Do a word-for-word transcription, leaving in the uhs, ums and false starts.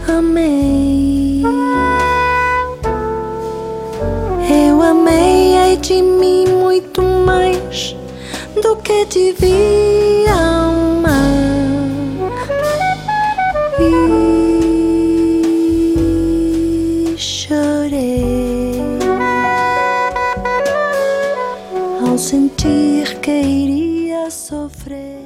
amei. Eu amei de mim muito mais do que devia amar. E chorei ao sentir que iria sofrer.